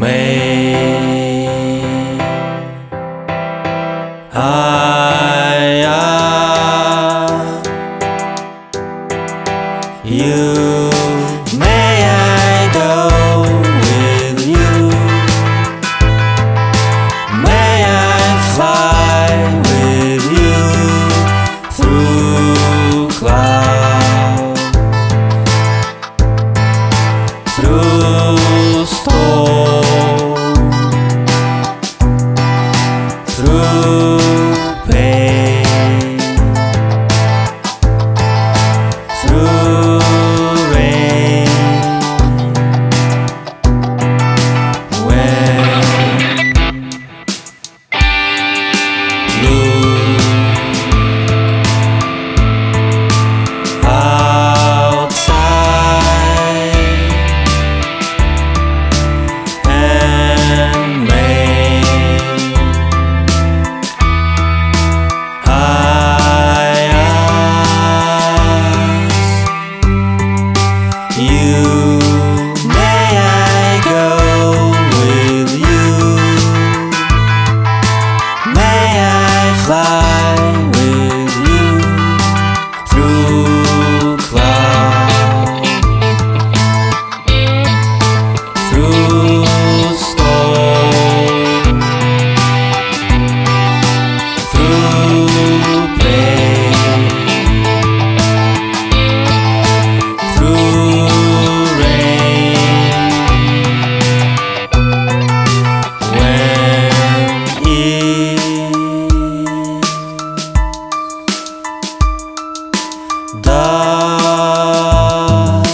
May I go with you? May I fly with you through clouds, through storm, through pain, through rain. When blue outside and rain I ask you, may I go with you? May I fly with you through clouds, through storm, through pain, through rain. When it's dark,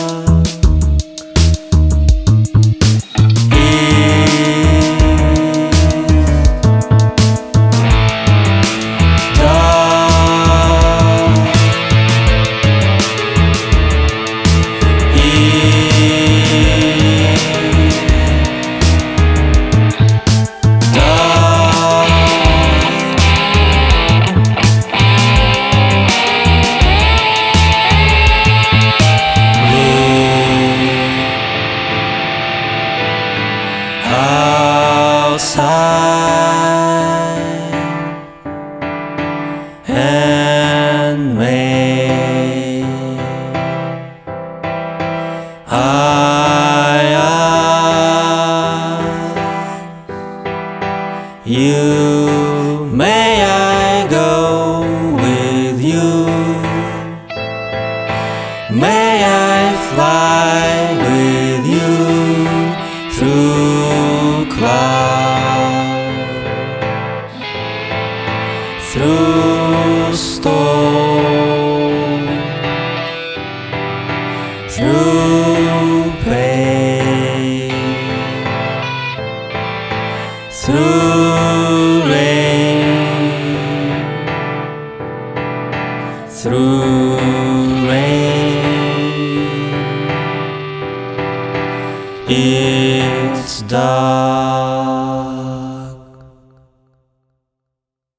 outside and rain I ask you, may I go with you? May I fly with you through clouds, through storm, through pain, through rain, through rain. It's dark.